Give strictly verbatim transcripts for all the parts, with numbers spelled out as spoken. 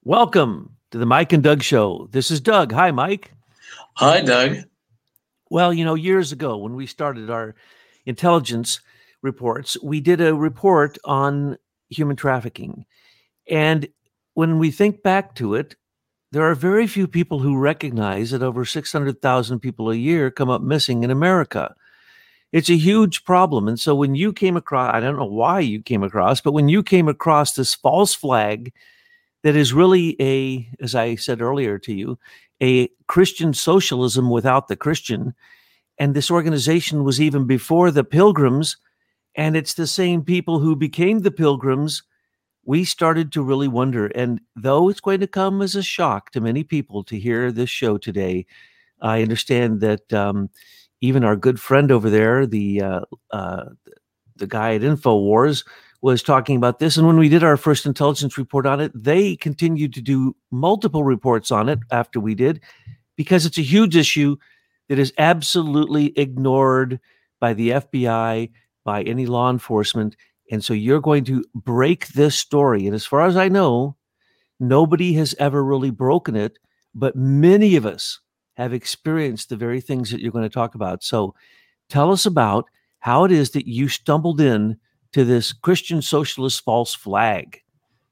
Welcome to the Mike and Doug Show. This is Doug. Hi, Mike. Hi, Doug. Well, you know, years ago when we started our intelligence reports, we did a report on human trafficking. And when we think back to it, there are very few people who recognize that over six hundred thousand people a year come up missing in America. It's a huge problem. And so when you came across, I don't know why you came across, but when you came across this false flag that is really a, as I said earlier to you, a Christian socialism without the Christian. And this organization was even before the Pilgrims, and it's the same people who became the Pilgrims. We started to really wonder. And though it's going to come as a shock to many people to hear this show today, I understand that um, even our good friend over there, the uh, uh, the guy at InfoWars, was talking about this. And when we did our first intelligence report on it, they continued to do multiple reports on it after we did, because it's a huge issue that is absolutely ignored by the F B I, by any law enforcement. And so you're going to break this story. And as far as I know, nobody has ever really broken it, but many of us have experienced the very things that you're going to talk about. So tell us about how it is that you stumbled in to this Christian socialist false flag.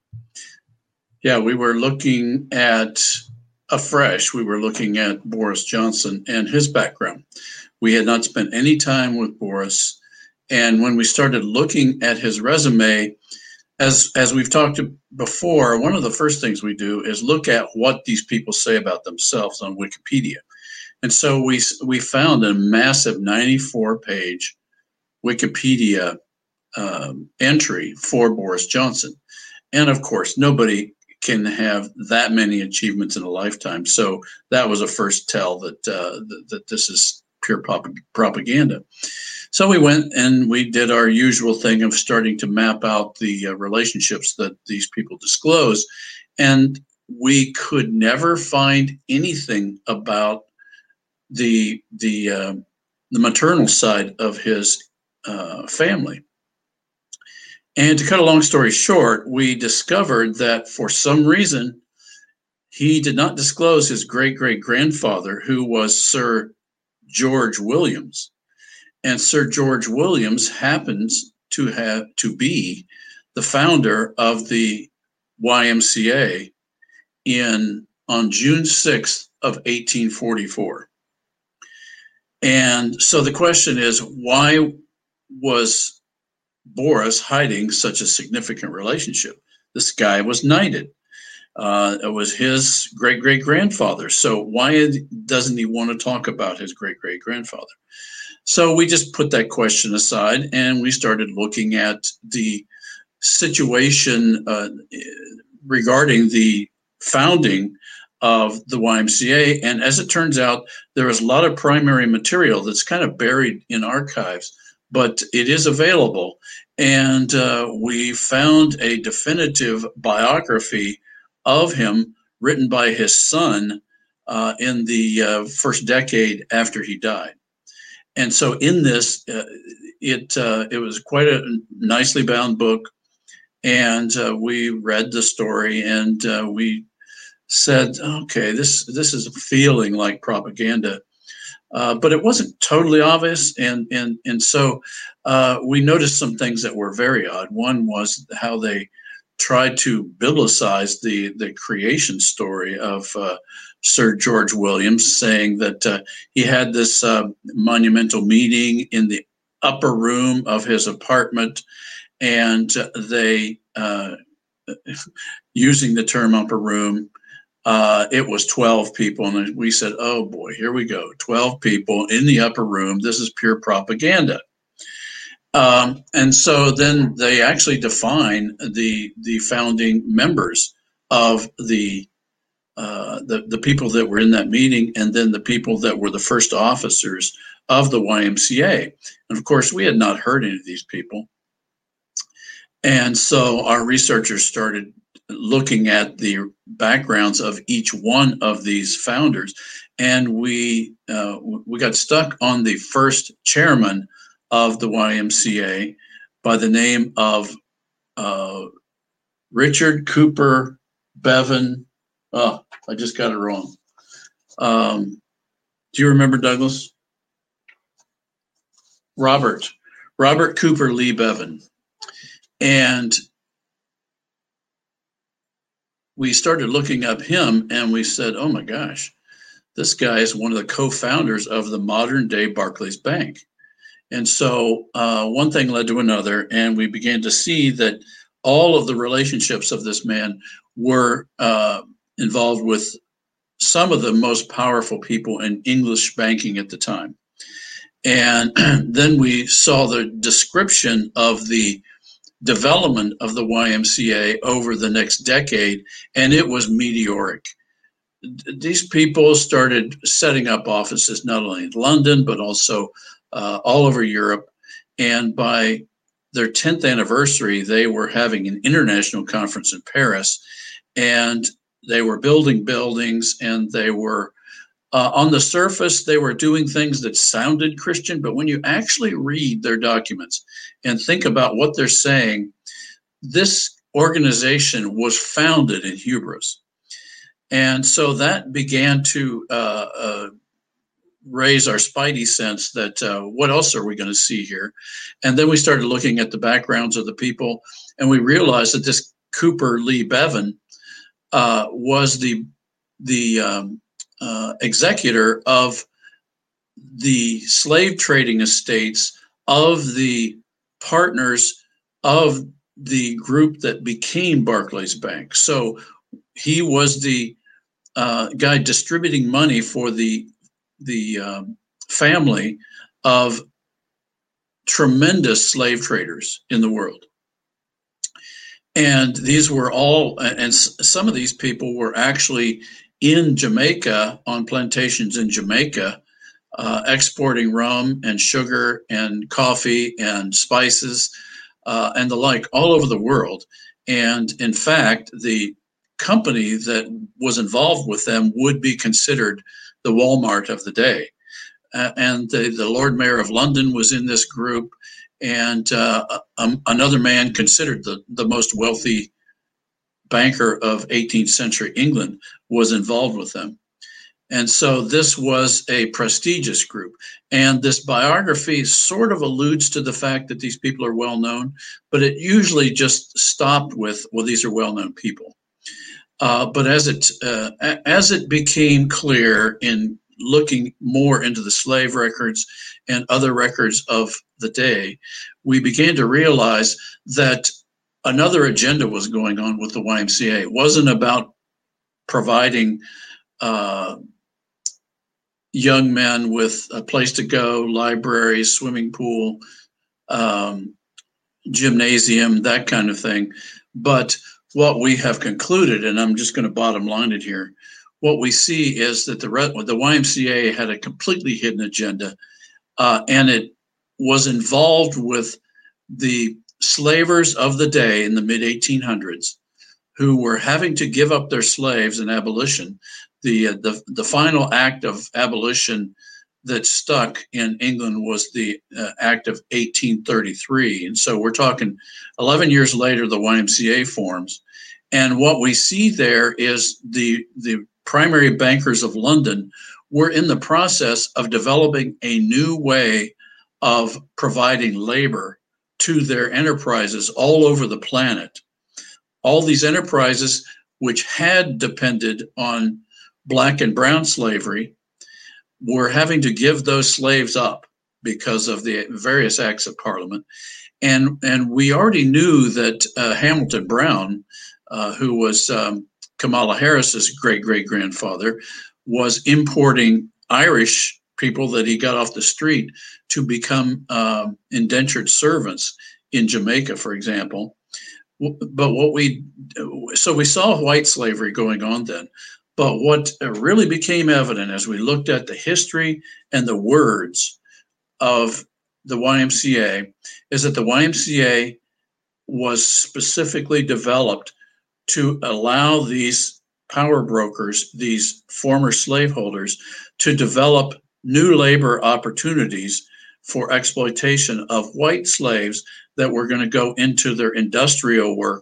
Yeah, we were looking at afresh. We were looking at Boris Johnson and his background. We had not spent any time with Boris. And when we started looking at his resume, as as we've talked before, one of the first things we do is look at what these people say about themselves on Wikipedia. And so we we found a massive ninety-four page Wikipedia um, entry for Boris Johnson. And of course, nobody can have that many achievements in a lifetime. So that was a first tell that uh, that, that this is pure pop- propaganda. So we went and we did our usual thing of starting to map out the uh, relationships that these people disclose. And we could never find anything about the the uh, the maternal side of his uh, family. And to cut a long story short, we discovered that for some reason, he did not disclose his great great grandfather, who was Sir George Williams. And Sir George Williams happens to have to be the founder of the Y M C A in on June sixth of eighteen forty-four. And so the question is, why was Boris hiding such a significant relationship? This guy was knighted. Uh, it was his great great grandfather. So why doesn't he want to talk about his great great grandfather? So we just put that question aside and we started looking at the situation uh, regarding the founding of the Y M C A. And as it turns out, there is a lot of primary material that's kind of buried in archives, but it is available. And uh, we found a definitive biography of him written by his son uh, in the uh, first decade after he died. And so in this, uh, it uh, it was quite a nicely bound book. And uh, we read the story and uh, we said, okay, this, this is feeling like propaganda. Uh, but it wasn't totally obvious. And, and, and so uh, we noticed some things that were very odd. One was how they tried to biblicize the, the creation story of uh, Sir George Williams, saying that uh, he had this uh, monumental meeting in the upper room of his apartment, and they, uh, using the term upper room, uh, it was twelve people. And we said, oh boy, here we go. twelve people in the upper room. This is pure propaganda. Um, and so then they actually define the the founding members of the, uh, the the people that were in that meeting, and then the people that were the first officers of the Y M C A. And of course, we had not heard any of these people. And so our researchers started looking at the backgrounds of each one of these founders, and we uh, we got stuck on the first chairman of the Y M C A by the name of uh, Richard Cooper Bevan. Oh, I just got it wrong. Um, do you remember Douglas? Robert. Robert Cooper Lee Bevan. And we started looking up him and we said, oh my gosh, this guy is one of the co-founders of the modern day Barclays Bank. And so uh, one thing led to another, and we began to see that all of the relationships of this man were uh, involved with some of the most powerful people in English banking at the time. And then we saw the description of the development of the Y M C A over the next decade, and it was meteoric. These people started setting up offices not only in London, but also uh, all over Europe. And by their tenth anniversary, they were having an international conference in Paris, and they were building buildings, and they were, uh, on the surface, they were doing things that sounded Christian, but when you actually read their documents and think about what they're saying, this organization was founded in hubris. And so that began to uh, uh, raise our spidey sense that uh, what else are we going to see here? And then we started looking at the backgrounds of the people, and we realized that this Cooper Lee Bevan uh, was the the um, uh, executor of the slave trading estates of the partners of the group that became Barclays Bank. So he was the uh, guy distributing money for the the um, family of tremendous slave traders in the world. And these were all, and some of these people were actually in Jamaica, on plantations in Jamaica, uh, exporting rum and sugar and coffee and spices uh, and the like all over the world. And in fact, the company that was involved with them would be considered the Walmart of the day. Uh, and the, the Lord Mayor of London was in this group, and uh, um, another man considered the, the most wealthy banker of eighteenth century England was involved with them. And so this was a prestigious group. And this biography sort of alludes to the fact that these people are well known, but it usually just stopped with, well, these are well-known people. Uh, but as it uh, as it became clear in looking more into the slave records and other records of the day, we began to realize that another agenda was going on with the Y M C A. It wasn't about providing uh, young men with a place to go, library, swimming pool, um, gymnasium, that kind of thing. But what we have concluded, and I'm just going to bottom line it here, what we see is that the the Y M C A had a completely hidden agenda, uh, and it was involved with the slavers of the day in the mid eighteen hundreds, who were having to give up their slaves in abolition. The uh, the the final act of abolition that stuck in England was the uh, Act of eighteen thirty-three. And so we're talking eleven years later, the Y M C A forms. And what we see there is the, the primary bankers of London were in the process of developing a new way of providing labor to their enterprises all over the planet. All these enterprises, which had depended on black and brown slavery, were having to give those slaves up because of the various acts of Parliament. And, and we already knew that uh, Hamilton Brown, uh, who was um, Kamala Harris's great-great-grandfather, was importing Irish people that he got off the street to become um, indentured servants in Jamaica, for example. But what we, so we saw white slavery going on then. But what really became evident as we looked at the history and the words of the Y M C A is that the Y M C A was specifically developed to allow these power brokers, these former slaveholders, to develop new labor opportunities for exploitation of white slaves that were going to go into their industrial works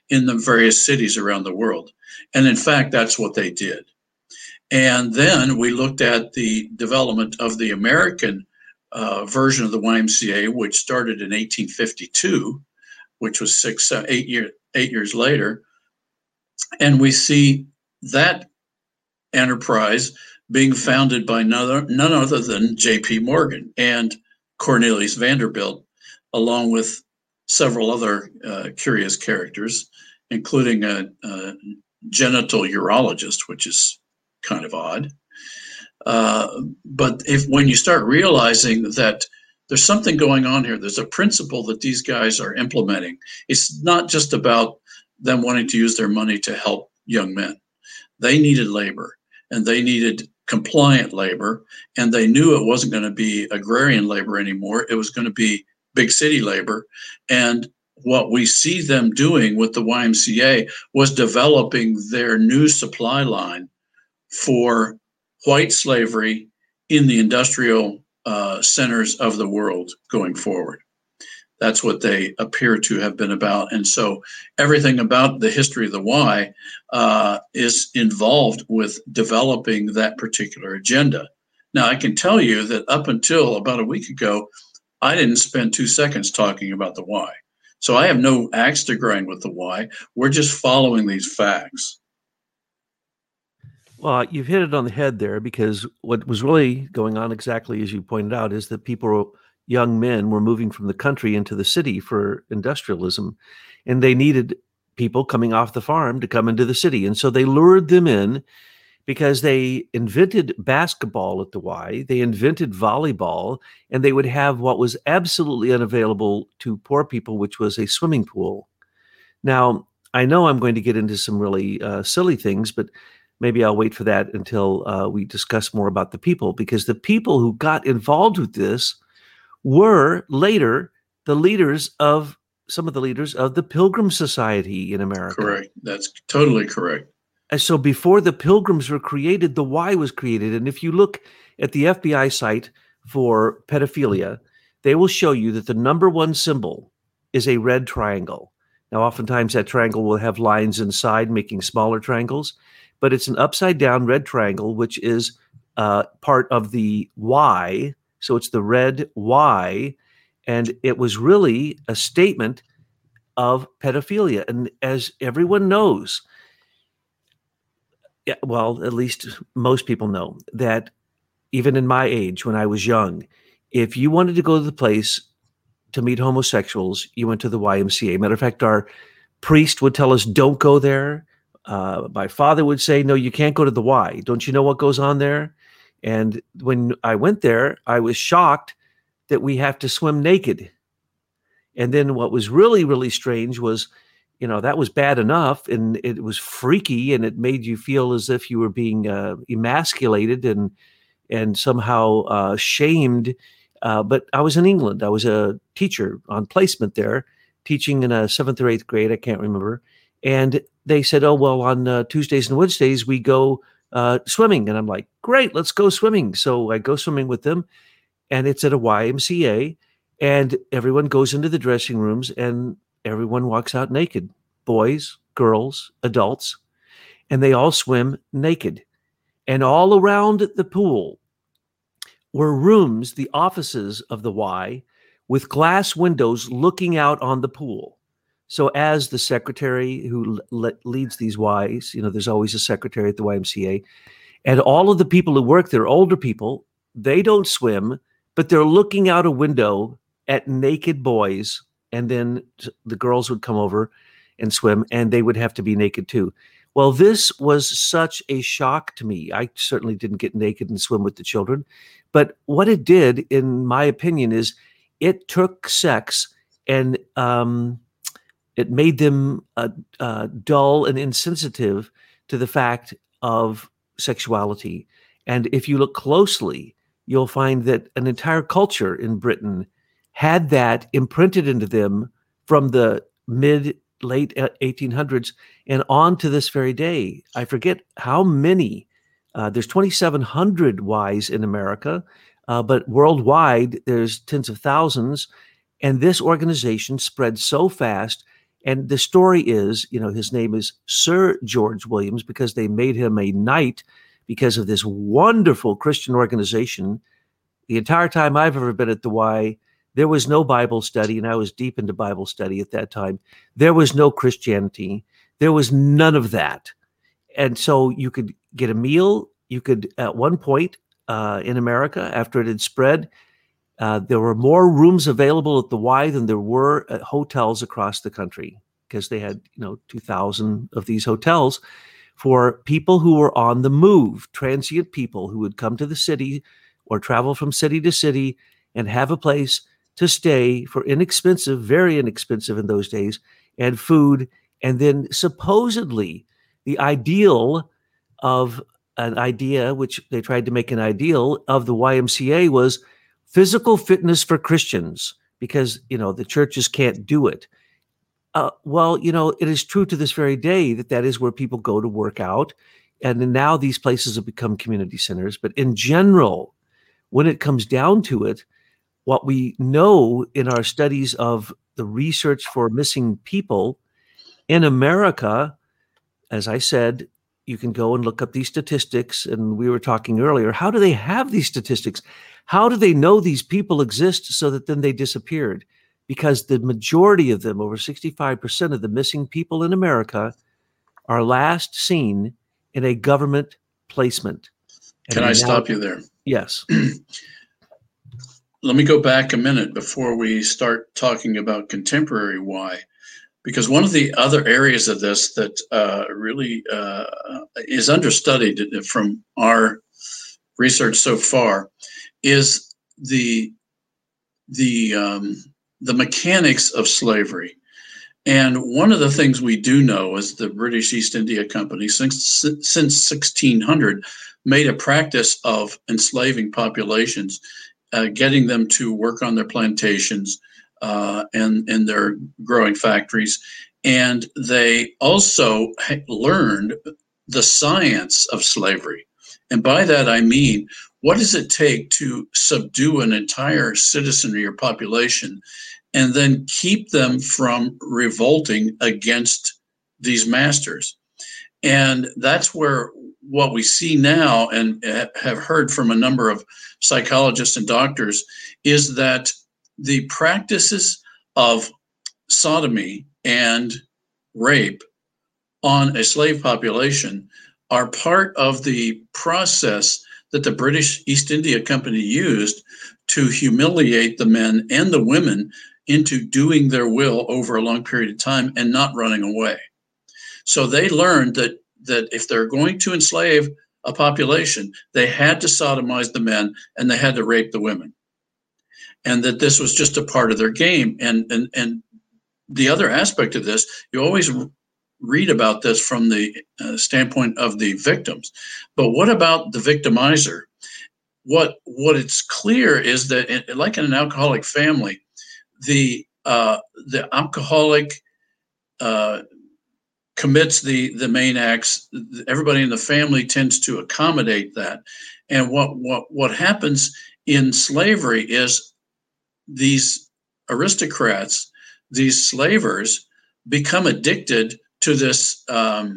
in the various cities around the world. And in fact, that's what they did. And then we looked at the development of the American uh, version of the Y M C A, which started in eighteen fifty-two, which was six, uh, eight, year, eight years later. And we see that enterprise being founded by none, none other than J P Morgan and Cornelius Vanderbilt, along with several other uh, curious characters, including a, a genital urologist, which is kind of odd. Uh, but if when you start realizing that there's something going on here, there's a principle that these guys are implementing. It's not just about them wanting to use their money to help young men. They needed labor, and they needed compliant labor, and they knew it wasn't going to be agrarian labor anymore. It was going to be big city labor. And what we see them doing with the Y M C A was developing their new supply line for white slavery in the industrial uh, centers of the world going forward. That's what they appear to have been about. And so everything about the history of the Y uh, is involved with developing that particular agenda. Now, I can tell you that up until about a week ago, I didn't spend two seconds talking about the Y. So I have no axe to grind with the Y. We're just following these facts. Well, you've hit it on the head there, because what was really going on, exactly as you pointed out, is that people, young men, were moving from the country into the city for industrialism, and they needed people coming off the farm to come into the city. And so they lured them in because they invented basketball at the Y, they invented volleyball, and they would have what was absolutely unavailable to poor people, which was a swimming pool. Now, I know I'm going to get into some really uh, silly things, but maybe I'll wait for that until uh, we discuss more about the people, because the people who got involved with this were later the leaders of, some of the leaders of the Pilgrim Society in America. Correct. That's totally correct. And so before the Pilgrims were created, the Y was created. And if you look at the F B I site for pedophilia, they will show you that the number one symbol is a red triangle. Now, oftentimes that triangle will have lines inside making smaller triangles, but it's an upside down red triangle, which is uh, part of the Y. So it's the red Y. And it was really a statement of pedophilia. And as everyone knows, yeah, well, at least most people know, that even in my age, when I was young, if you wanted to go to the place to meet homosexuals, you went to the Y M C A. Matter of fact, our priest would tell us, don't go there. Uh, my father would say, no, you can't go to the Y. Don't you know what goes on there? And when I went there, I was shocked that we have to swim naked. And then what was really, really strange was, you know, that was bad enough, and it was freaky, and it made you feel as if you were being uh, emasculated and and somehow uh, shamed. Uh, but I was in England. I was a teacher on placement there, teaching in a seventh or eighth grade. I can't remember. And they said, oh, well, on uh, Tuesdays and Wednesdays, we go uh, swimming. And I'm like, great, let's go swimming. So I go swimming with them, and it's at a Y M C A, and everyone goes into the dressing rooms, and everyone walks out naked, boys, girls, adults, and they all swim naked. And all around the pool were rooms, the offices of the Y, with glass windows looking out on the pool. So as the secretary who le- leads these Ys, you know, there's always a secretary at the Y M C A, and all of the people who work there, older people, they don't swim, but they're looking out a window at naked boys. And then the girls would come over and swim, and they would have to be naked too. Well, this was such a shock to me. I certainly didn't get naked and swim with the children. But what it did, in my opinion, is it took sex and um, it made them uh, uh, dull and insensitive to the fact of sexuality. And if you look closely, you'll find that an entire culture in Britain had that imprinted into them from the mid, late eighteen hundreds and on to this very day. I forget how many, uh, there's twenty-seven hundred Ys in America, uh, but worldwide there's tens of thousands. And this organization spread so fast, And the story is, you know, his name is Sir George Williams because they made him a knight because of this wonderful Christian organization. The entire time I've ever been at the Y, there was no Bible study, and I was deep into Bible study at that time. There was no Christianity. There was none of that. And so you could get a meal. You could, at one point uh, in America, after it had spread, uh, there were more rooms available at the Y than there were at hotels across the country, because they had, you know, two thousand of these hotels for people who were on the move, transient people who would come to the city or travel from city to city and have a place to stay for inexpensive, very inexpensive in those days, and food. And then supposedly the ideal of an idea, which they tried to make an ideal of the Y M C A, was physical fitness for Christians, because, you know, the churches can't do it. Uh, well, you know, it is true to this very day that that is where people go to work out. And then now these places have become community centers. But in general, when it comes down to it, what we know in our studies of the research for missing people in America, as I said, you can go and look up these statistics. And we were talking earlier, how do they have these statistics? How do they know these people exist so that then they disappeared? Because the majority of them, over sixty-five percent of the missing people in America, are last seen in a government placement. And Can I now, stop you there? Yes. Let me go back a minute before we start talking about contemporary Y, because one of the other areas of this that uh, really uh, is understudied from our research so far is the the um, the mechanics of slavery. And one of the things we do know is the British East India Company, since since sixteen hundred, made a practice of enslaving populations, uh, getting them to work on their plantations uh, and in their growing factories. And they also learned the science of slavery. And by that, I mean, what does it take to subdue an entire citizenry or population and then keep them from revolting against these masters? And that's where what we see now, and have heard from a number of psychologists and doctors, is that the practices of sodomy and rape on a slave population are part of the process that the British East India Company used to humiliate the men and the women into doing their will over a long period of time and not running away. So they learned that that if they're going to enslave a population, they had to sodomize the men and they had to rape the women. And that this was just a part of their game. And and and the other aspect of this, you always read about this from the uh, standpoint of the victims. But what about the victimizer? What what it's clear is that, it, like in an alcoholic family, the uh, the alcoholic uh, commits the the main acts. Everybody in the family tends to accommodate that. And what what what happens in slavery is these aristocrats, these slavers, become addicted to this um,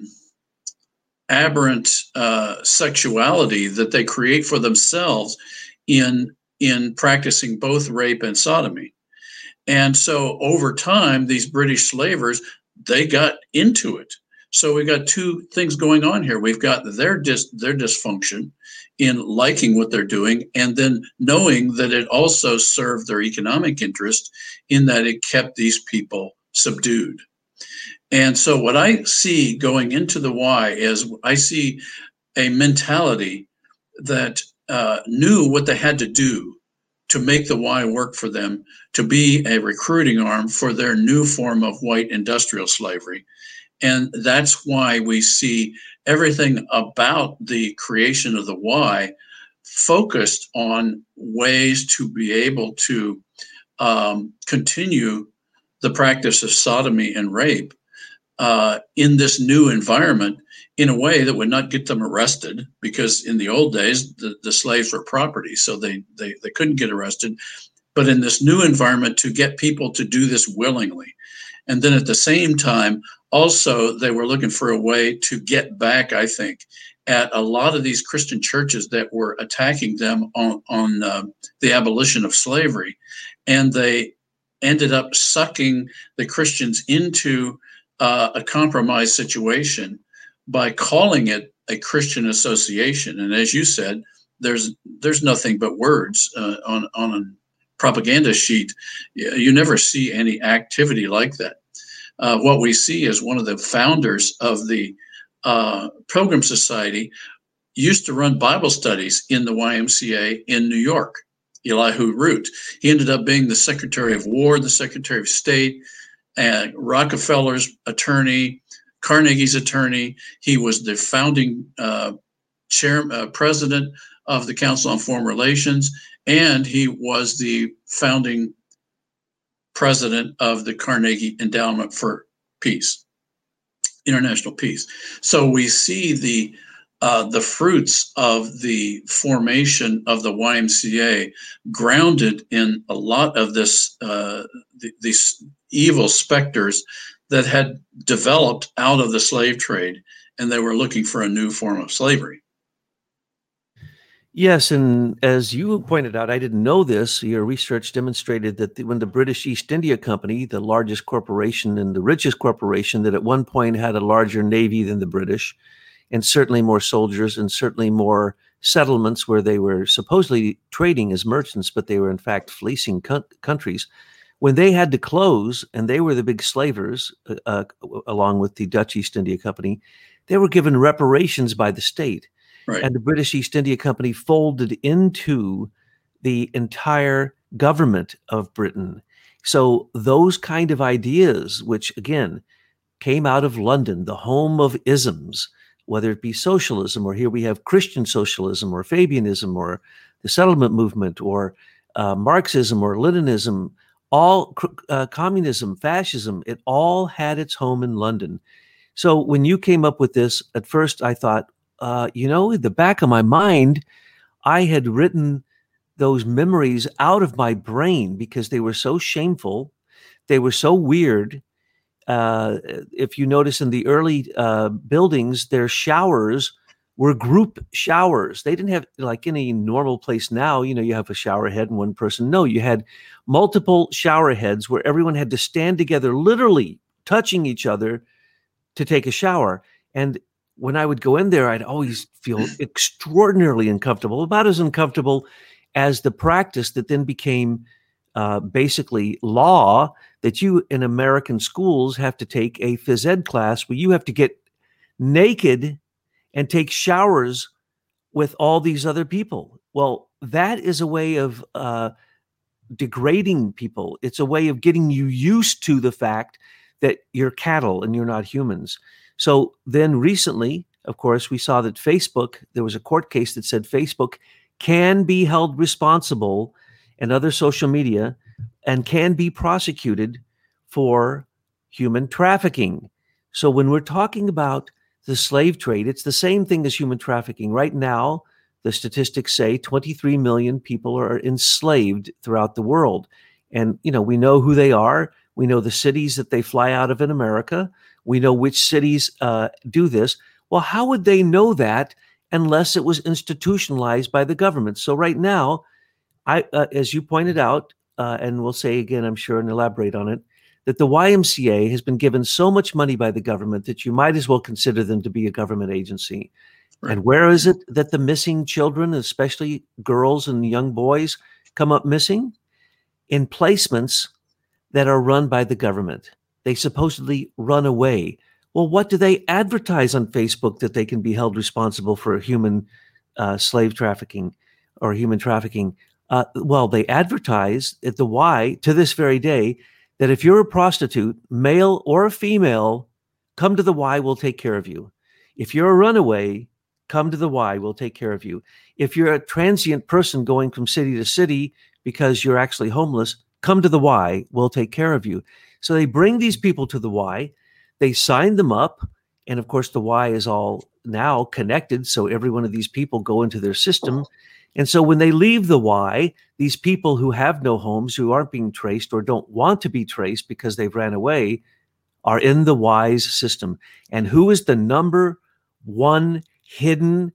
aberrant uh, sexuality that they create for themselves in in practicing both rape and sodomy. And so over time, these British slavers, they got into it. So we got two things going on here. We've got their dis- their dysfunction in liking what they're doing, and then knowing that it also served their economic interest in that it kept these people subdued. And so what I see going into the Y is I see a mentality that uh, knew what they had to do to make the Y work for them, to be a recruiting arm for their new form of white industrial slavery. And that's why we see everything about the creation of the Y focused on ways to be able to um, continue the practice of sodomy and rape uh, in this new environment in a way that would not get them arrested, because in the old days, the, the slaves were property, so they, they, they couldn't get arrested. But in this new environment, to get people to do this willingly. And then at the same time, also, they were looking for a way to get back, I think, at a lot of these Christian churches that were attacking them on, on uh, the abolition of slavery. And they ended up sucking the Christians into uh, a compromise situation by calling it a Christian association. And as you said, there's there's nothing but words uh, on, on a propaganda sheet. You never see any activity like that. Uh, what we see is one of the founders of the uh, Pilgrim Society used to run Bible studies in the Y M C A in New York, Elihu Root. He ended up being the Secretary of War, the Secretary of State, and Rockefeller's attorney, Carnegie's attorney. He was the founding uh, chair, uh, president of the Council on Foreign Relations, and he was the founding president of the Carnegie Endowment for Peace, International Peace. So we see the uh, the fruits of the formation of the Y M C A grounded in a lot of this uh, th- these evil specters that had developed out of the slave trade, and they were looking for a new form of slavery. Yes, and as you pointed out, I didn't know this. Your research demonstrated that the, when the British East India Company, the largest corporation and the richest corporation, that at one point had a larger navy than the British, and certainly more soldiers and certainly more settlements where they were supposedly trading as merchants, but they were in fact fleecing co- countries. When they had to close, and they were the big slavers, uh, uh, along with the Dutch East India Company, they were given reparations by the state. Right. And the British East India Company folded into the entire government of Britain. So those kind of ideas, which again came out of London, the home of isms, whether it be socialism, or here we have Christian socialism, or Fabianism, or the settlement movement, or uh, Marxism, or Leninism, all uh, communism, fascism, it all had its home in London. So when you came up with this, at first I thought, Uh, you know, in the back of my mind, I had written those memories out of my brain because they were so shameful. They were so weird. Uh, if you notice in the early uh, buildings, their showers were group showers. They didn't have like any normal place now. You know, you have a shower head and one person. No, you had multiple shower heads where everyone had to stand together, literally touching each other to take a shower. And when I would go in there, I'd always feel extraordinarily uncomfortable, about as uncomfortable as the practice that then became uh, basically law, that you in American schools have to take a phys ed class where you have to get naked and take showers with all these other people. Well, that is a way of uh, degrading people. It's a way of getting you used to the fact that you're cattle and you're not humans. So then recently, of course, we saw that Facebook, there was a court case that said Facebook can be held responsible, and other social media, and can be prosecuted for human trafficking. So when we're talking about the slave trade, it's the same thing as human trafficking. Right now, the statistics say twenty-three million people are enslaved throughout the world. And, you know, we know who they are. We know the cities that they fly out of in America. We know which cities uh, do this. Well, how would they know that unless it was institutionalized by the government? So right now, I, uh, as you pointed out, uh, and we'll say again, I'm sure, and elaborate on it, that the Y M C A has been given so much money by the government that you might as well consider them to be a government agency. Right. And where is it that the missing children, especially girls and young boys, come up missing? In placements that are run by the government. They supposedly run away. Well, what do they advertise on Facebook that they can be held responsible for human uh, slave trafficking or human trafficking? Uh, well, they advertise at the Y to this very day that if you're a prostitute, male or female, come to the Y, we'll take care of you. If you're a runaway, come to the Y, we'll take care of you. If you're a transient person going from city to city because you're actually homeless, come to the Y, we'll take care of you. So they bring these people to the Y, they sign them up, and of course the Y is all now connected, so every one of these people go into their system, And so when they leave the Y, these people who have no homes, who aren't being traced or don't want to be traced because they've ran away, are in the Y's system. And who is the number one hidden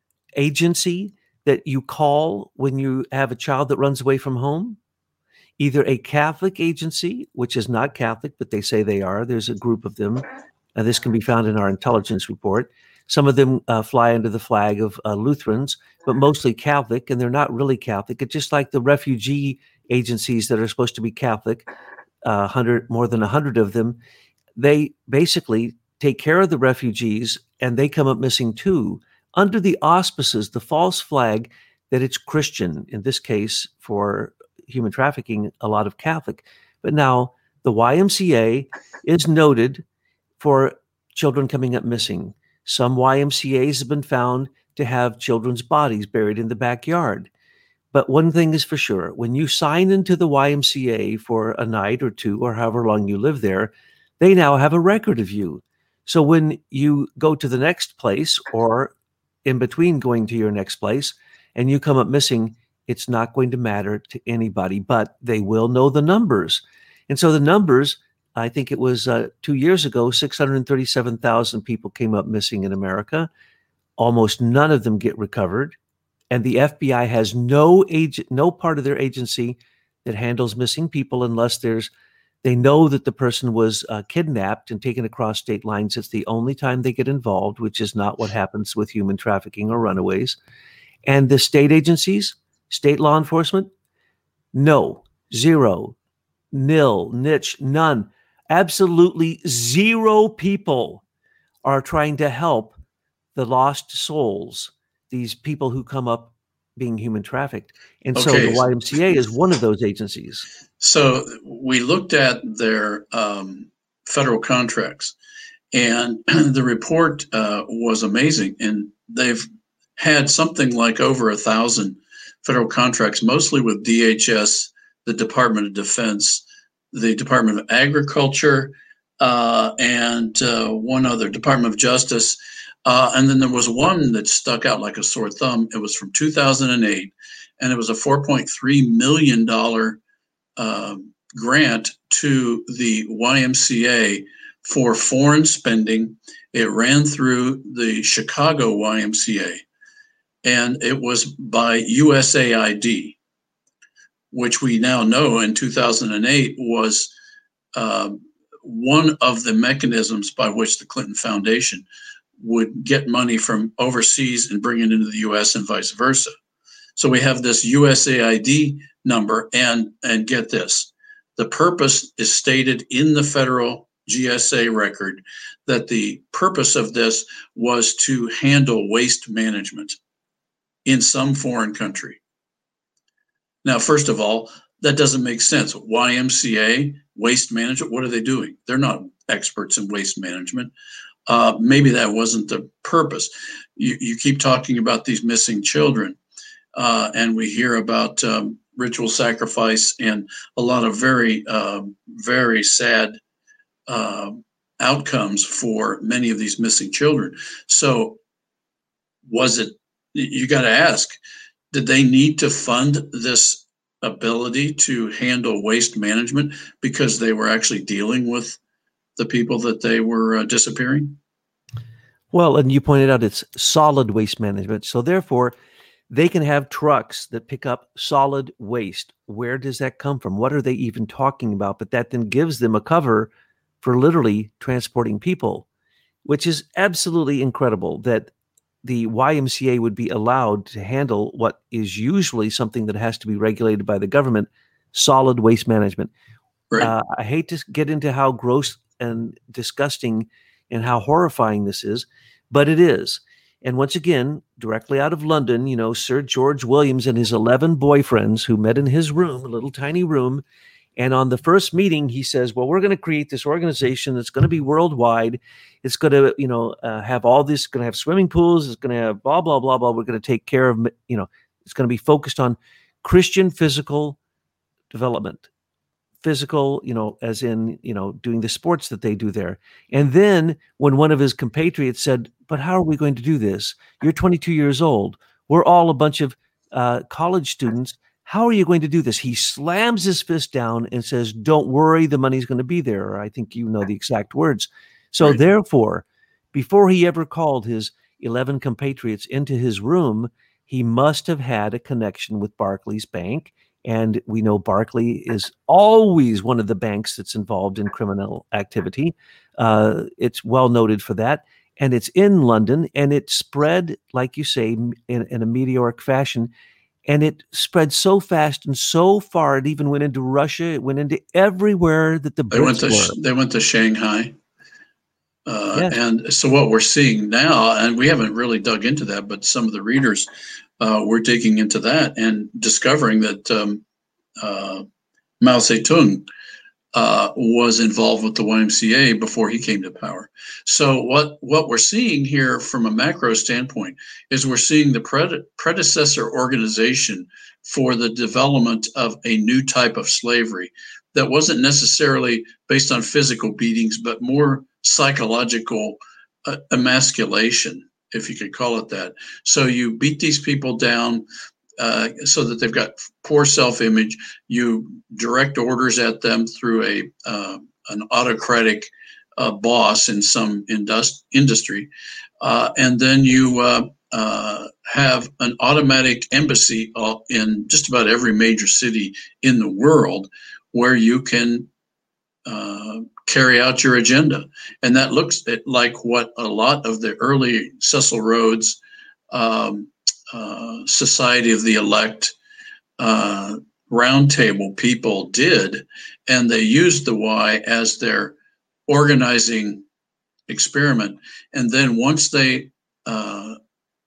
agency that you call when you have a child that runs away from home? Either a Catholic agency, which is not Catholic, but they say they are. There's a group of them. Uh, this can be found in our intelligence report. Some of them uh, fly under the flag of uh, Lutherans, but mostly Catholic, and they're not really Catholic. It's just like the refugee agencies that are supposed to be Catholic, uh, hundred more than a hundred of them. They basically take care of the refugees, and they come up missing too, under the auspices, the false flag that it's Christian. In this case, for human trafficking, a lot of Catholic. But now the Y M C A is noted for children coming up missing. Some Y M C As have been found to have children's bodies buried in the backyard. But one thing is for sure, when you sign into the Y M C A for a night or two, or however long you live there, they now have a record of you. So when you go to the next place, or in between going to your next place, and you come up missing, it's not going to matter to anybody, but they will know the numbers. And so the numbers, I think it was uh, two years ago, six hundred thirty-seven thousand people came up missing in America. Almost none of them get recovered. And the F B I has no agent, no part of their agency that handles missing people unless there's, they know that the person was uh, kidnapped and taken across state lines. It's the only time they get involved, which is not what happens with human trafficking or runaways. And the state agencies, state law enforcement, no, zero, nil, niche, none. Absolutely zero people are trying to help the lost souls, these people who come up being human trafficked. And so Okay. the Y M C A is one of those agencies. So we looked at their um, federal contracts, and the report uh, was amazing. And they've had something like over a thousand federal contracts, mostly with D H S, the Department of Defense, the Department of Agriculture, uh, and uh, one other, Department of Justice. Uh, and then there was one that stuck out like a sore thumb. It was from two thousand eight, and it was a four point three million dollars uh, grant to the Y M C A for foreign spending. It ran through the Chicago Y M C A, and it was by U S A I D, which we now know in two thousand eight was uh, one of the mechanisms by which the Clinton Foundation would get money from overseas and bring it into the U S and vice versa. So we have this U S A I D number, and and get this, the purpose is stated in the federal G S A record that the purpose of this was to handle waste management in some foreign country. Now, first of all, that doesn't make sense. Y M C A, waste management, what are they doing? They're not experts in waste management. Uh, maybe that wasn't the purpose. You, you keep talking about these missing children, uh, and we hear about um, ritual sacrifice and a lot of very, uh, very sad uh, outcomes for many of these missing children. So was it, you got to ask, did they need to fund this ability to handle waste management because they were actually dealing with the people that they were uh, disappearing? Well, and you pointed out it's solid waste management. So therefore, they can have trucks that pick up solid waste. Where does that come from? What are they even talking about? But that then gives them a cover for literally transporting people, which is absolutely incredible that the Y M C A would be allowed to handle what is usually something that has to be regulated by the government, solid waste management. Right. Uh, I hate to get into how gross and disgusting and how horrifying this is, but it is. And once again, directly out of London, you know, Sir George Williams and his eleven boyfriends who met in his room, a little tiny room. And on the first meeting, he says, well, we're going to create this organization that's going to be worldwide. It's going to, you know, uh, have all this, going to have swimming pools. It's going to have blah, blah, blah, blah. We're going to take care of, you know, it's going to be focused on Christian physical development. Physical, you know, as in, you know, doing the sports that they do there. And then when one of his compatriots said, but how are we going to do this? You're twenty-two years old. We're all a bunch of uh, college students, how are you going to do this? He slams his fist down and says, don't worry, the money's going to be there. Or I think you know the exact words. So Right. therefore, before he ever called his eleven compatriots into his room, he must have had a connection with Barclays Bank. And we know Barclay is always one of the banks that's involved in criminal activity. Uh, it's well noted for that. And it's in London, and it spread, like you say, in, in a meteoric fashion. And it spread so fast and so far, it even went into Russia. It went into everywhere that the They went Brits to were. they went to Shanghai. Uh, Yes. And so what we're seeing now, and we haven't really dug into that, but some of the readers uh, were digging into that and discovering that um, uh, Mao Zedong uh, was involved with the Y M C A before he came to power. So what what we're seeing here from a macro standpoint is we're seeing the pred- predecessor organization for the development of a new type of slavery that wasn't necessarily based on physical beatings, but more psychological uh, emasculation, if you could call it that. So you beat these people down uh, so that they've got poor self-image. You direct orders at them through a uh, an autocratic uh, boss in some indust- industry, uh, and then you uh, uh, have an automatic embassy uh, in just about every major city in the world where you can uh, carry out your agenda. And that looks at like what a lot of the early Cecil Rhodes um, uh, Society of the Elect uh, roundtable people did. And they used the Y as their organizing experiment. And then once they uh,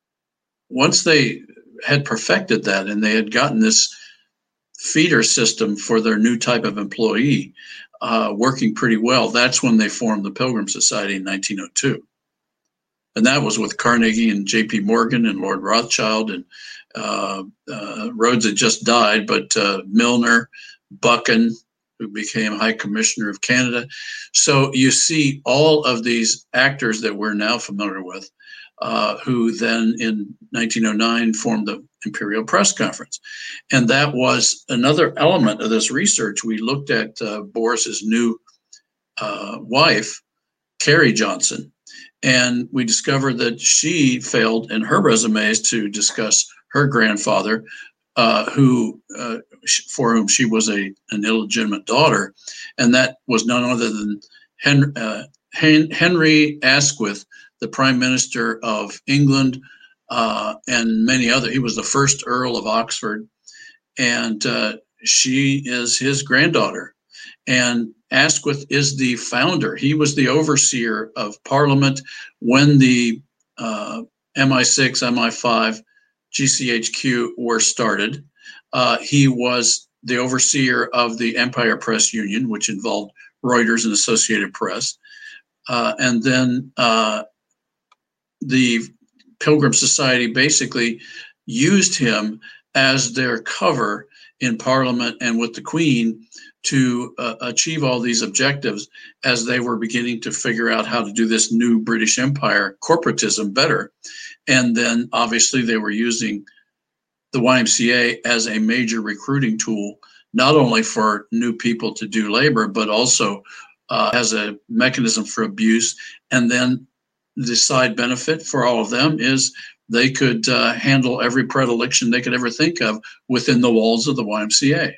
once they had perfected that and they had gotten this feeder system for their new type of employee uh, working pretty well, that's when they formed the Pilgrim Society in nineteen oh two. And that was with Carnegie and J P Morgan and Lord Rothschild, and uh, uh, Rhodes had just died, but uh, Milner, Buchan, who became High Commissioner of Canada. So you see all of these actors that we're now familiar with, uh, who then in nineteen oh nine formed the Imperial Press Conference. And that was another element of this research. We looked at uh, Boris's new uh, wife, Carrie Johnson, and we discovered that she failed in her resumes to discuss her grandfather, uh, who uh, for whom she was a an illegitimate daughter, and that was none other than Henry, uh, Henry Asquith, the Prime Minister of England, uh, and many other. He was the first Earl of Oxford, and uh, she is his granddaughter. And Asquith is the founder. He was the overseer of Parliament when the uh, M I six, M I five, G C H Q were started. Uh, he was the overseer of the Empire Press Union, which involved Reuters and Associated Press. Uh, and then uh, the Pilgrim Society basically used him as their cover in Parliament and with the Queen to uh, achieve all these objectives as they were beginning to figure out how to do this new British Empire corporatism better. And then obviously they were using the Y M C A as a major recruiting tool, not only for new people to do labor, but also uh, as a mechanism for abuse. And then the side benefit for all of them is they could uh, handle every predilection they could ever think of within the walls of the Y M C A.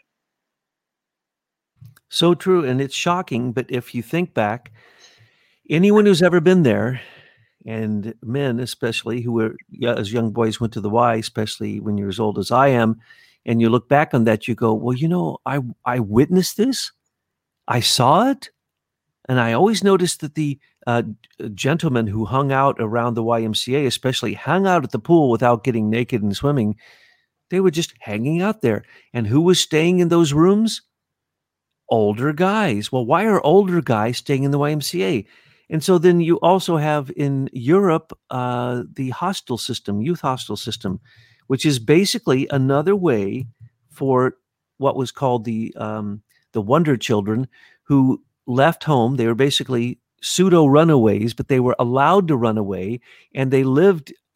So true, and it's shocking, but if you think back, anyone who's ever been there, and men especially who were as young boys went to the Y, especially when you're as old as I am, and you look back on that, you go, well, you know, I I witnessed this, I saw it, and I always noticed that the uh, gentlemen who hung out around the Y M C A, especially hung out at the pool without getting naked and swimming, they were just hanging out there. And who was staying in those rooms? Older guys. Well, why are older guys staying in the Y M C A? And so then you also have in Europe uh, the hostel system, youth hostel system, which is basically another way for what was called the um, the Wonder Children, who left home. They were basically pseudo runaways, but they were allowed to run away, and they lived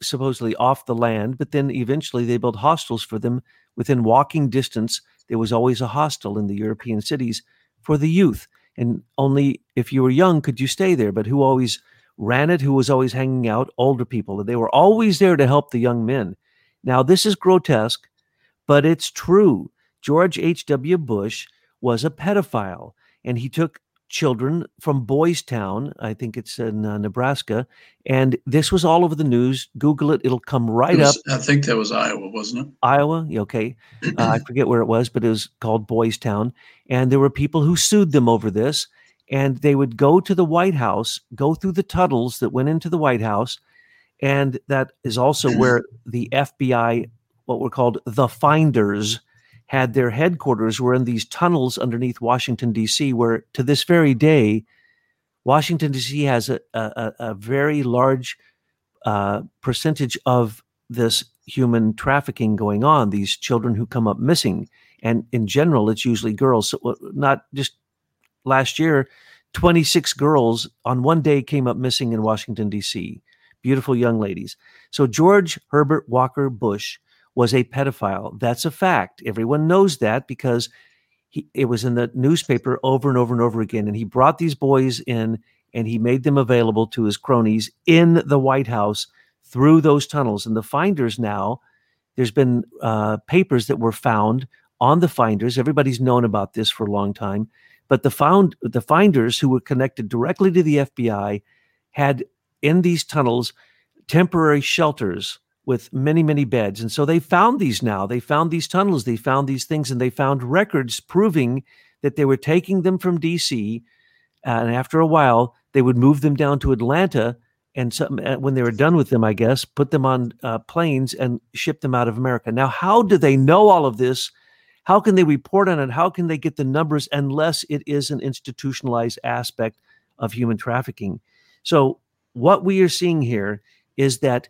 supposedly off the land, but then eventually they built hostels for them. Within walking distance, there was always a hostel in the European cities for the youth. And only if you were young could you stay there. But who always ran it, who was always hanging out? Older people. They were always there to help the young men. Now, this is grotesque, but it's true. George H W. Bush was a pedophile, and he took children from Boys Town, I think it's in uh, Nebraska, and this was all over the news. Google it, it'll come right It was, up. I think that was Iowa, wasn't it? Iowa, okay. Uh, I forget where it was, but it was called Boys Town, and there were people who sued them over this, and they would go to the White House, go through the tunnels that went into the White House, and that is also where the F B I, what were called the Finders, had their headquarters, were in these tunnels underneath Washington, D C, where to this very day, Washington, D C has a, a, a very large uh, percentage of this human trafficking going on, these children who come up missing. And in general, it's usually girls. So not just last year, twenty-six girls on one day came up missing in Washington, D C. Beautiful young ladies. So George Herbert Walker Bush was a pedophile. That's a fact. Everyone knows that because he, it was in the newspaper over and over and over again. And he brought these boys in and he made them available to his cronies in the White House through those tunnels. And the Finders now, there's been uh, papers that were found on the Finders. Everybody's known about this for a long time. But the found the Finders, who were connected directly to the F B I, had in these tunnels temporary shelters with many, many beds. And so they found these now. They found these tunnels. They found these things, and they found records proving that they were taking them from D C, uh, and after a while, they would move them down to Atlanta, and some, uh, when they were done with them, I guess, put them on uh, planes and ship them out of America. Now, how do they know all of this? How can they report on it? How can they get the numbers unless it is an institutionalized aspect of human trafficking? So what we are seeing here is that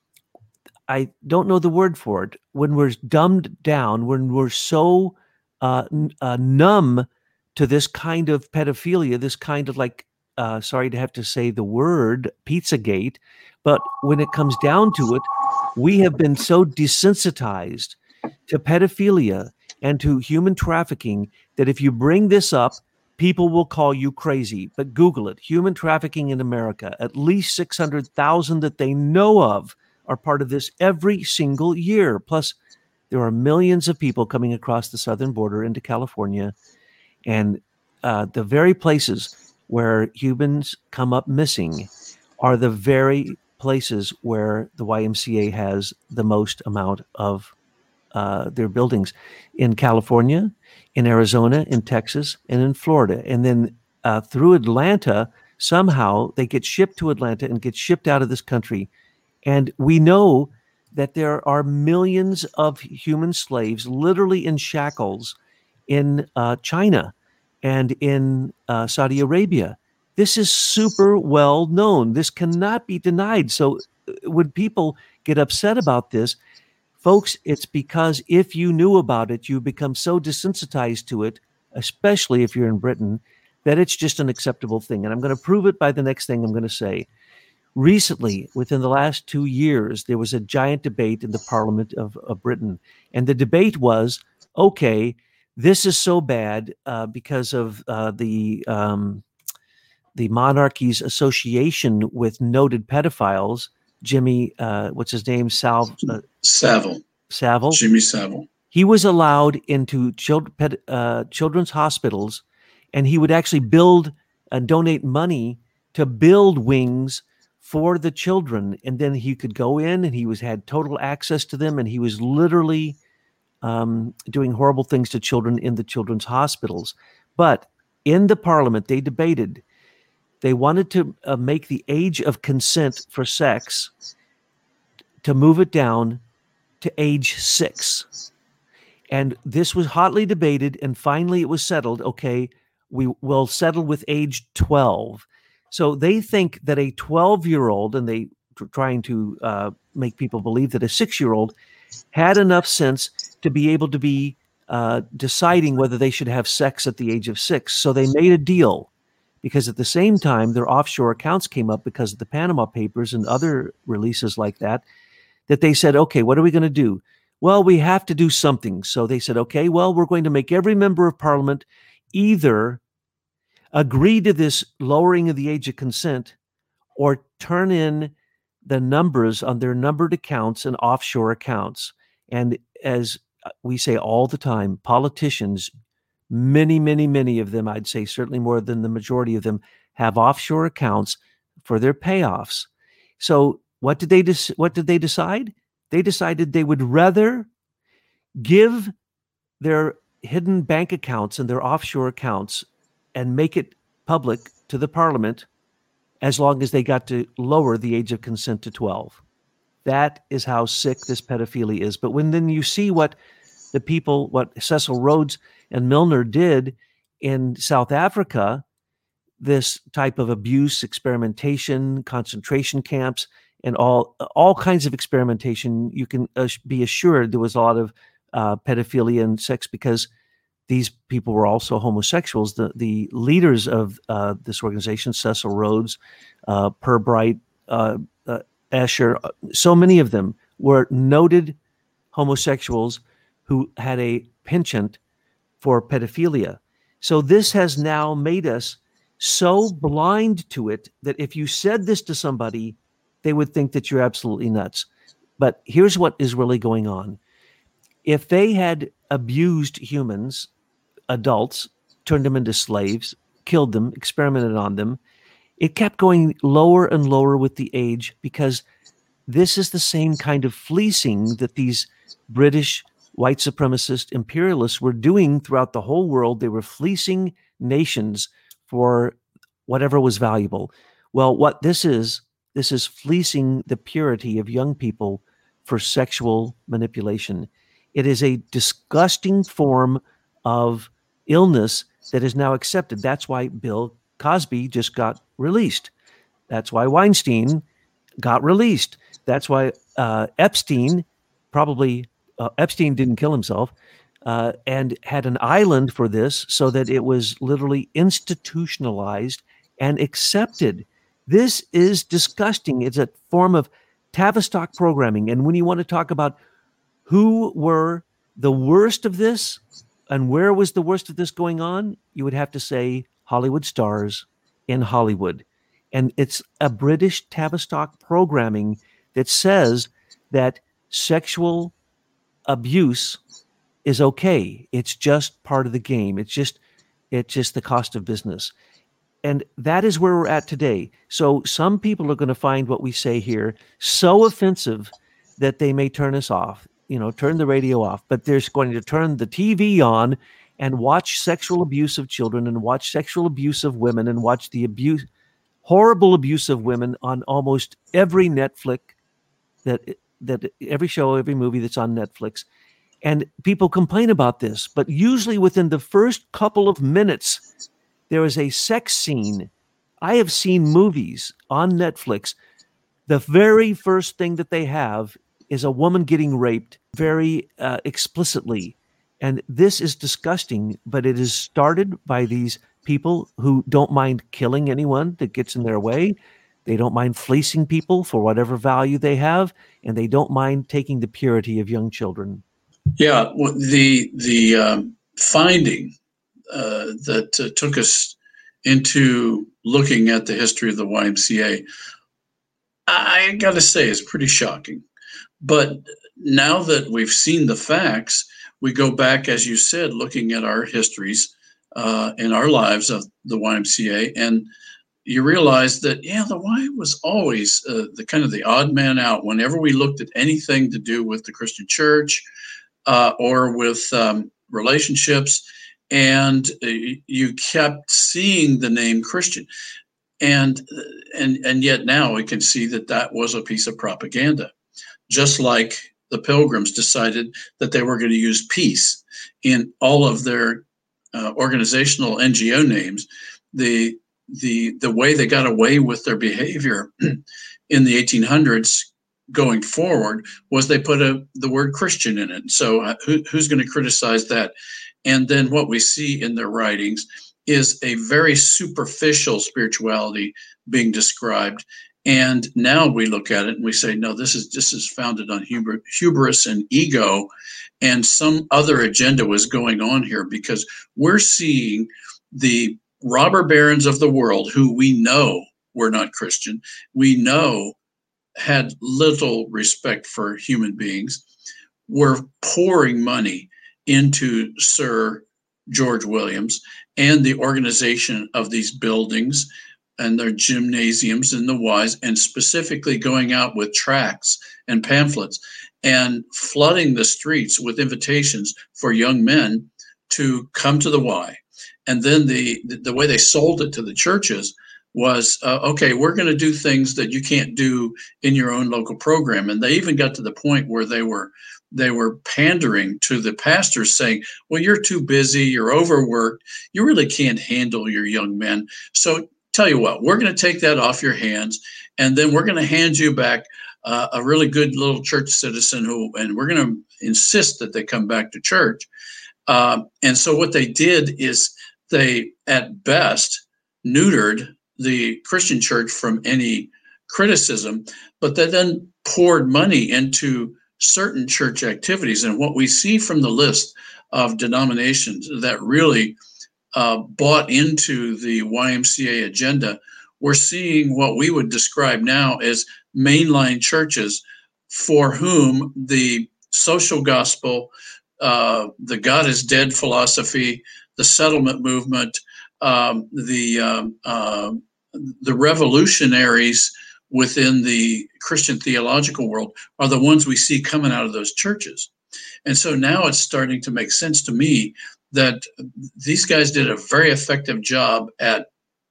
I don't know the word for it. When we're dumbed down, when we're so uh, uh, numb to this kind of pedophilia, this kind of like, uh, sorry to have to say the word, Pizzagate, but when it comes down to it, we have been so desensitized to pedophilia and to human trafficking that if you bring this up, people will call you crazy. But Google it, human trafficking in America, at least six hundred thousand that they know of are part of this every single year. Plus, there are millions of people coming across the southern border into California. And uh, the very places where humans come up missing are the very places where the Y M C A has the most amount of uh, their buildings in California, in Arizona, in Texas, and in Florida. And then uh, through Atlanta, somehow they get shipped to Atlanta and get shipped out of this country. And we know that there are millions of human slaves literally in shackles in uh, China and in uh, Saudi Arabia. This is super well known. This cannot be denied. So when people get upset about this, folks, it's because if you knew about it, you become so desensitized to it, especially if you're in Britain, that it's just an acceptable thing. And I'm going to prove it by the next thing I'm going to say. Recently, within the last two years, there was a giant debate in the Parliament of, of Britain. And the debate was, okay, this is so bad uh, because of uh, the um, the monarchy's association with noted pedophiles. Jimmy, uh, what's his name? Sal, uh, Savile. Savile. Jimmy Savile. He was allowed into child, ped, uh, children's hospitals, and he would actually build and donate money to build wings for the children, and then he could go in and he was had total access to them, and he was literally um, doing horrible things to children in the children's hospitals. But in the Parliament, they debated. They wanted to uh, make the age of consent for sex, to move it down to age six. And this was hotly debated, and finally it was settled. Okay, we will settle with age twelve. So they think that a twelve-year-old, and they are trying to uh, make people believe that a six-year-old had enough sense to be able to be uh, deciding whether they should have sex at the age of six. So they made a deal, because at the same time, their offshore accounts came up because of the Panama Papers and other releases like that. that they said, okay, what are we going to do? Well, we have to do something. So they said, okay, well, we're going to make every member of parliament either agree to this lowering of the age of consent or turn in the numbers on their numbered accounts and offshore accounts. And as we say all the time, politicians, many, many, many of them, I'd say certainly more than the majority of them, have offshore accounts for their payoffs. So what did they des- what did they decide? They decided they would rather give their hidden bank accounts and their offshore accounts and make it public to the parliament as long as they got to lower the age of consent to twelve. That is how sick this pedophilia is. But when then you see what the people, what Cecil Rhodes and Milner did in South Africa, this type of abuse, experimentation, concentration camps, and all all kinds of experimentation, you can uh, be assured there was a lot of uh, pedophilia and sex because these people were also homosexuals. The the leaders of uh, this organization, Cecil Rhodes, uh, Pirbright, uh, uh, Escher, so many of them were noted homosexuals who had a penchant for pedophilia. So this has now made us so blind to it that if you said this to somebody, they would think that you're absolutely nuts. But here's what is really going on. If they had abused humans, adults, turned them into slaves, killed them, experimented on them, it kept going lower and lower with the age because this is the same kind of fleecing that these British white supremacist imperialists were doing throughout the whole world. They were fleecing nations for whatever was valuable. Well, what this is, this is fleecing the purity of young people for sexual manipulation. It is a disgusting form of illness that is now accepted. That's why Bill Cosby just got released. That's why Weinstein got released. That's why uh, Epstein, probably uh, Epstein didn't kill himself, uh, and had an island for this so that it was literally institutionalized and accepted. This is disgusting. It's a form of Tavistock programming. And when you want to talk about who were the worst of this and where was the worst of this going on, you would have to say Hollywood stars in Hollywood. And it's a British Tavistock programming that says that sexual abuse is okay. It's just part of the game. It's just, it's just the cost of business. And that is where we're at today. So some people are going to find what we say here so offensive that they may turn us off, you know, turn the radio off, but they're going to turn the T V on and watch sexual abuse of children and watch sexual abuse of women and watch the abuse, horrible abuse of women on almost every Netflix, that that every show, every movie that's on Netflix. And people complain about this, but usually within the first couple of minutes, there is a sex scene. I have seen movies on Netflix. The very first thing that they have is a woman getting raped very uh, explicitly. And this is disgusting, but it is started by these people who don't mind killing anyone that gets in their way. They don't mind fleecing people for whatever value they have, and they don't mind taking the purity of young children. Yeah, well, the the um, finding uh, that uh, took us into looking at the history of the Y M C A, I got to say, is pretty shocking. But now that we've seen the facts, we go back, as you said, looking at our histories uh, in our lives of the Y M C A, and you realize that, yeah, the Y was always uh, the kind of the odd man out whenever we looked at anything to do with the Christian church uh, or with um, relationships, and uh, you kept seeing the name Christian. And, and, and yet now we can see that that was a piece of propaganda, just like the Pilgrims decided that they were going to use peace in all of their uh, organizational N G O names. The the the way they got away with their behavior in the eighteen hundreds going forward was they put a the word Christian in it. So uh, who, who's going to criticize that? And then what we see in their writings is a very superficial spirituality being described. And now we look at it and we say, no, this is this is founded on hubris, hubris and ego, and some other agenda was going on here, because we're seeing the robber barons of the world, who we know were not Christian, we know had little respect for human beings, were pouring money into Sir George Williams and the organization of these buildings and their gymnasiums in the Y's, and specifically going out with tracts and pamphlets and flooding the streets with invitations for young men to come to the Y. And then the the way they sold it to the churches was, uh, okay, we're going to do things that you can't do in your own local program. And they even got to the point where they were they were pandering to the pastors, saying, well, you're too busy, you're overworked, you really can't handle your young men. So tell you what, we're going to take that off your hands, and then we're going to hand you back uh, a really good little church citizen who, and we're going to insist that they come back to church. Uh, and so what they did is they, at best, neutered the Christian church from any criticism, but they then poured money into certain church activities. And what we see from the list of denominations that really uh, bought into the Y M C A agenda, we're seeing what we would describe now as mainline churches, for whom the social gospel, uh, the God is dead philosophy, the settlement movement, um, the um, uh, the revolutionaries within the Christian theological world are the ones we see coming out of those churches. And so now it's starting to make sense to me that these guys did a very effective job at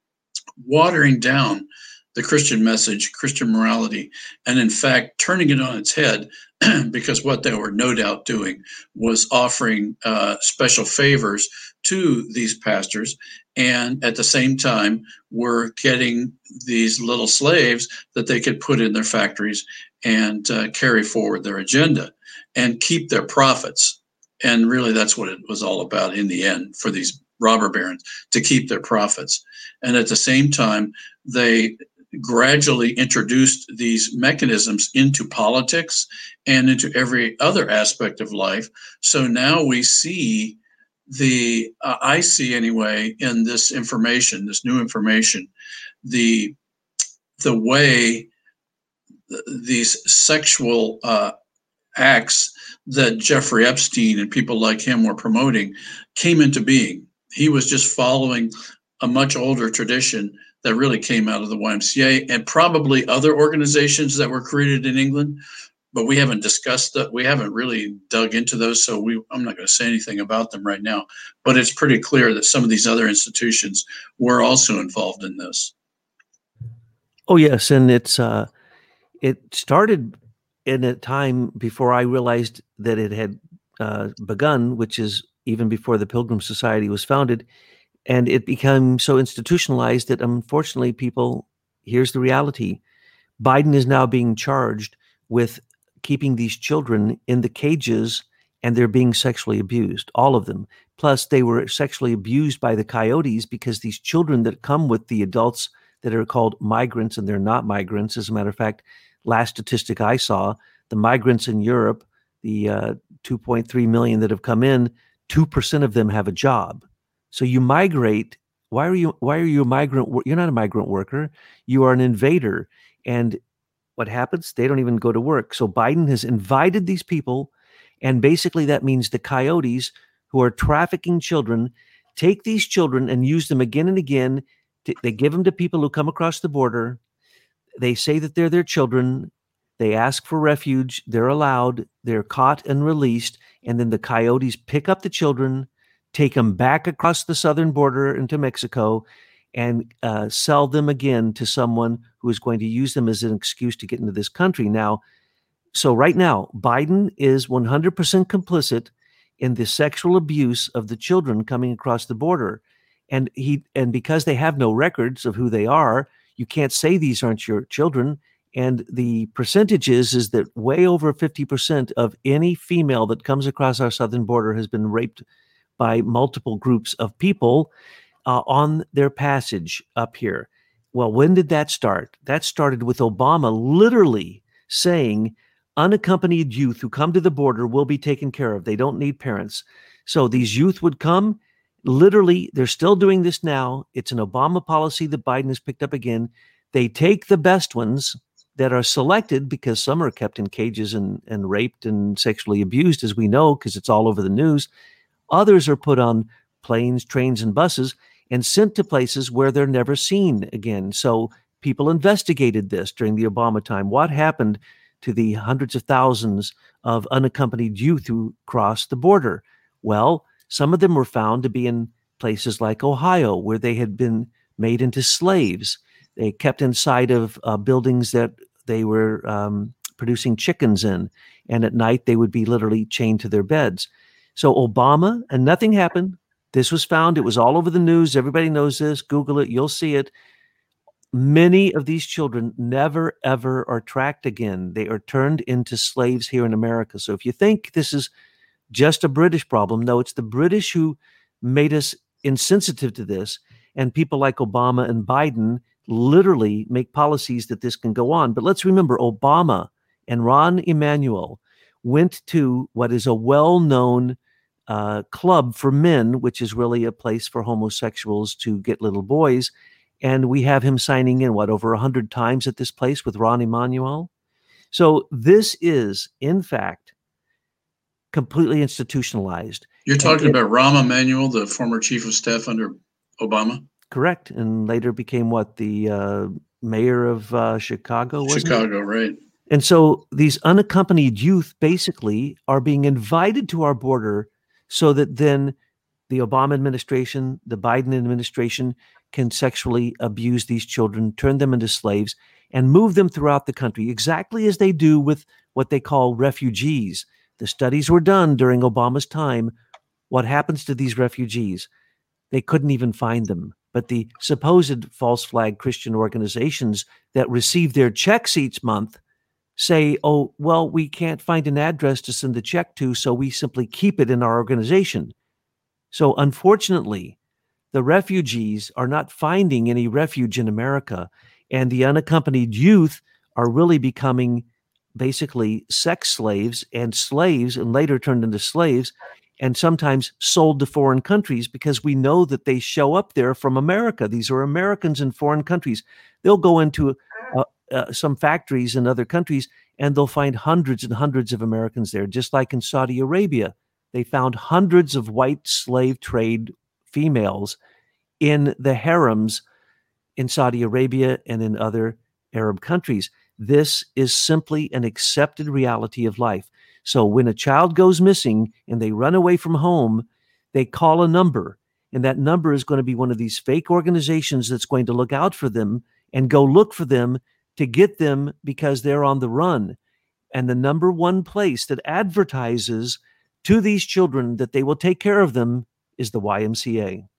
watering down the Christian message, Christian morality, and in fact, turning it on its head, because what they were no doubt doing was offering uh, special favors to these pastors, and at the same time were getting these little slaves that they could put in their factories and uh, carry forward their agenda and keep their profits. And really, that's what it was all about in the end for these robber barons, to keep their profits. And at the same time, they gradually introduced these mechanisms into politics and into every other aspect of life. So now we see the, uh, I see anyway, in this information, this new information, the, the way th- these sexual uh, acts that Jeffrey Epstein and people like him were promoting came into being. He was just following a much older tradition that really came out of the Y M C A and probably other organizations that were created in England, but we haven't discussed that. We haven't really dug into those, so we, I'm not going to say anything about them right now, but it's pretty clear that some of these other institutions were also involved in this. Oh, yes, and it's uh, it started in a time before I realized that it had uh, begun, which is even before the Pilgrim Society was founded. And it became so institutionalized that, unfortunately, people, here's the reality. Biden is now being charged with keeping these children in the cages, and they're being sexually abused, all of them. Plus, they were sexually abused by the coyotes, because these children that come with the adults that are called migrants, and they're not migrants. As a matter of fact, last statistic I saw, the migrants in Europe, the uh, two point three million that have come in, two percent of them have a job. So you migrate. Why are you, why are you a migrant? You're not a migrant worker. You are an invader. And what happens? They don't even go to work. So Biden has invited these people. And basically that means the coyotes who are trafficking children take these children and use them again and again. To, they give them to people who come across the border. They say that they're their children. They ask for refuge. They're allowed. They're caught and released. And then the coyotes pick up the children, take them back across the southern border into Mexico, and uh, sell them again to someone who is going to use them as an excuse to get into this country. Now, so right now, Biden is one hundred percent complicit in the sexual abuse of the children coming across the border. And he, and because they have no records of who they are, you can't say these aren't your children. And the percentage is, is that way over fifty percent of any female that comes across our southern border has been raped by multiple groups of people uh, on their passage up here. Well, when did that start? That started with Obama literally saying unaccompanied youth who come to the border will be taken care of. They don't need parents. So these youth would come. Literally, they're still doing this now. It's an Obama policy that Biden has picked up again. They take the best ones that are selected, because some are kept in cages and, and raped and sexually abused, as we know, because it's all over the news. Others are put on planes, trains, and buses and sent to places where they're never seen again. So people investigated this during the Obama time. What happened to the hundreds of thousands of unaccompanied youth who crossed the border? Well, some of them were found to be in places like Ohio, where they had been made into slaves. They kept inside of uh, buildings that they were um, producing chickens in. And at night, they would be literally chained to their beds. So Obama, and nothing happened. This was found. It was all over the news. Everybody knows this. Google it. You'll see it. Many of these children never, ever are tracked again. They are turned into slaves here in America. So if you think this is just a British problem, no, it's the British who made us insensitive to this. And people like Obama and Biden literally make policies that this can go on. But let's remember, Obama and Rahm Emanuel went to what is a well-known uh, club for men, which is really a place for homosexuals to get little boys. And we have him signing in, what, over one hundred times at this place with Rahm Emanuel. So this is, in fact, completely institutionalized. You're talking it, about Rahm Emanuel, the former chief of staff under Obama? Correct. And later became what, the uh, mayor of uh, Chicago? Chicago, it? Right. And so these unaccompanied youth basically are being invited to our border so that then the Obama administration, the Biden administration can sexually abuse these children, turn them into slaves, and move them throughout the country, exactly as they do with what they call refugees. The studies were done during Obama's time. What happens to these refugees? They couldn't even find them. But the supposed false flag Christian organizations that receive their checks each month say, oh, well, we can't find an address to send the check to, so we simply keep it in our organization. So unfortunately, the refugees are not finding any refuge in America, and the unaccompanied youth are really becoming basically sex slaves and slaves, and later turned into slaves, and sometimes sold to foreign countries, because we know that they show up there from America. These are Americans in foreign countries. They'll go into uh, uh, some factories in other countries, and they'll find hundreds and hundreds of Americans there, just like in Saudi Arabia. They found hundreds of white slave trade females in the harems in Saudi Arabia and in other Arab countries. This is simply an accepted reality of life. So when a child goes missing and they run away from home, they call a number, and that number is going to be one of these fake organizations that's going to look out for them and go look for them to get them because they're on the run. And the number one place that advertises to these children that they will take care of them is the Y M C A.